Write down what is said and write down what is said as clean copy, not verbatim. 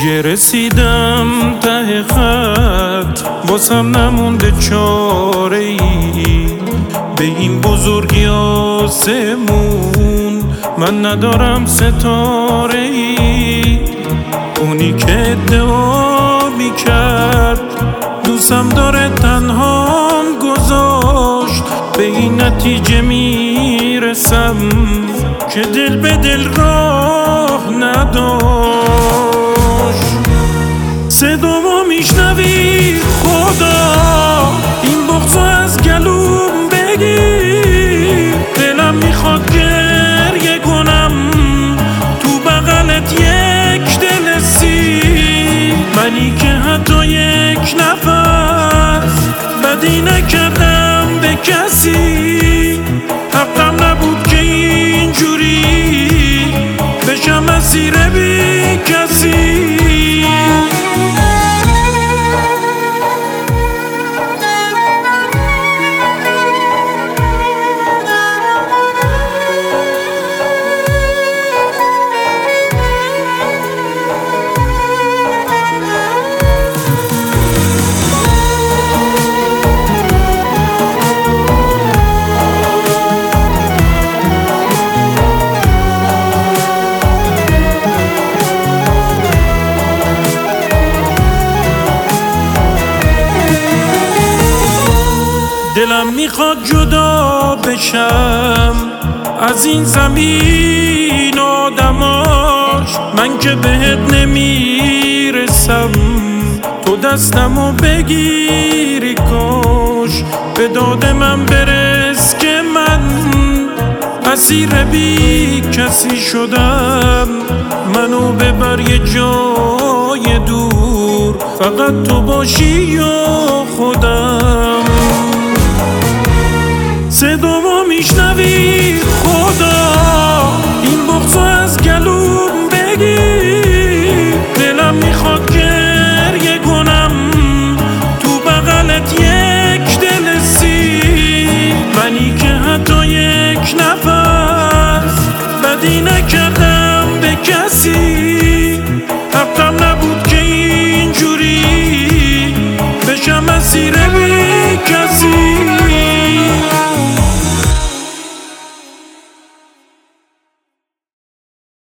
دیگه رسیدم ته خط، واسم نمونده چاره ای. به این بزرگی آسمون من ندارم ستاره ای. اونی که ادعا میکرد دوستم داره تنهام گذاشت، به این نتیجه میرسم که دل به دل راه نداشت. صدامو میشنوی خدا، این بغضو از گلوم بگیر. دلم میخواد گریه کنم تو بغلت یک دل سیر. منی که حتی یک نفس بدی نکردم به کسی، حقم نبود که اینجوری بشم اسیر بی کسی. دلم میخواد جدا بشم از این زمین آدماش، من که بهت نمیرسم تو دستمو بگیری کاش. به داد من برس که من اسیر بی کسی شدم. منو ببر یه جای دور، فقط تو باشی یا خودم. صدامو میشنوی خدا، این بغضو از گلوم بگیر. دلم میخواد گریه کنم تو بغلت یک دل سیر. منی که حتی یک نفس بدی نکردم به کسی، حقم